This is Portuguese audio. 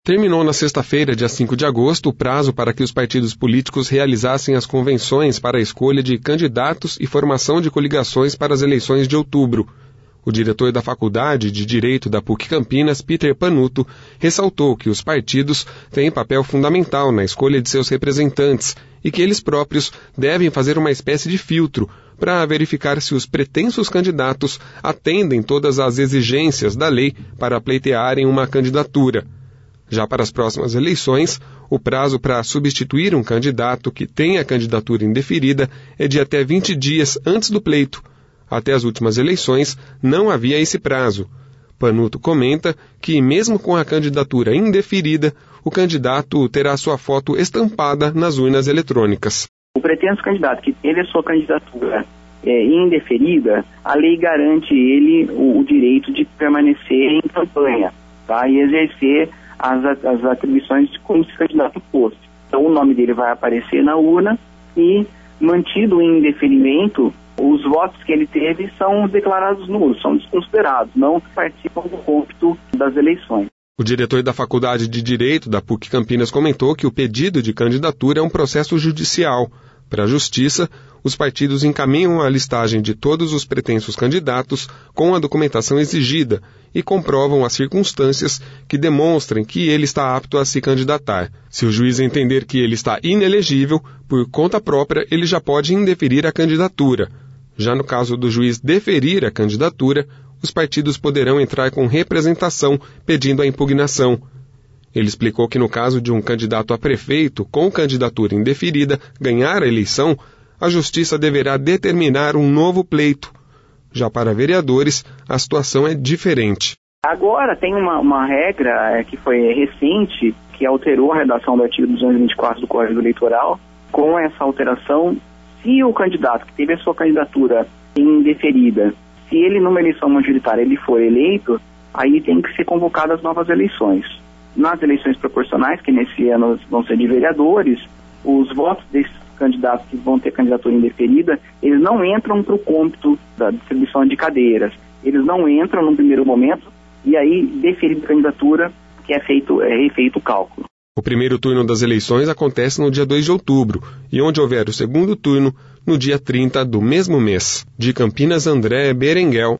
Terminou na sexta-feira, dia 5 de agosto, o prazo para que os partidos políticos realizassem as convenções para a escolha de candidatos e formação de coligações para as eleições de outubro. O diretor da Faculdade de Direito da PUC Campinas, Peter Panuto, ressaltou que os partidos têm papel fundamental na escolha de seus representantes e que eles próprios devem fazer uma espécie de filtro para verificar se os pretensos candidatos atendem todas as exigências da lei para pleitearem uma candidatura. Já para as próximas eleições, o prazo para substituir um candidato que tenha a candidatura indeferida é de até 20 dias antes do pleito. Até as últimas eleições, não havia esse prazo. Panuto comenta que, mesmo com a candidatura indeferida, o candidato terá sua foto estampada nas urnas eletrônicas. O pretenso candidato que teve a sua candidatura indeferida, a lei garante ele o direito de permanecer em campanha, tá? E exercer as atribuições como se o candidato fosse. Então o nome dele vai aparecer na urna e, mantido o indeferimento, os votos que ele teve são declarados nulos, são desconsiderados, não participam do cômputo das eleições. O diretor da Faculdade de Direito da PUC Campinas comentou que o pedido de candidatura é um processo judicial. Para a Justiça, os partidos encaminham a listagem de todos os pretensos candidatos com a documentação exigida e comprovam as circunstâncias que demonstrem que ele está apto a se candidatar. Se o juiz entender que ele está inelegível, por conta própria, ele já pode indeferir a candidatura. Já no caso do juiz deferir a candidatura, os partidos poderão entrar com representação pedindo a impugnação. Ele explicou que no caso de um candidato a prefeito com candidatura indeferida ganhar a eleição, a Justiça deverá determinar um novo pleito. Já para vereadores, a situação é diferente. Agora tem uma regra que foi recente, que alterou a redação do artigo 224 do Código Eleitoral. Com essa alteração, se o candidato que teve a sua candidatura indeferida, se ele numa eleição majoritária ele for eleito, aí tem que ser convocadas novas eleições. Nas eleições proporcionais, que nesse ano vão ser de vereadores, os votos desses candidatos que vão ter candidatura indeferida, eles não entram para o cômputo da distribuição de cadeiras. Eles não entram no primeiro momento e aí, deferida a candidatura, que é refeito o cálculo. O primeiro turno das eleições acontece no dia 2 de outubro e onde houver o segundo turno, no dia 30 do mesmo mês. De Campinas, André Berenguel.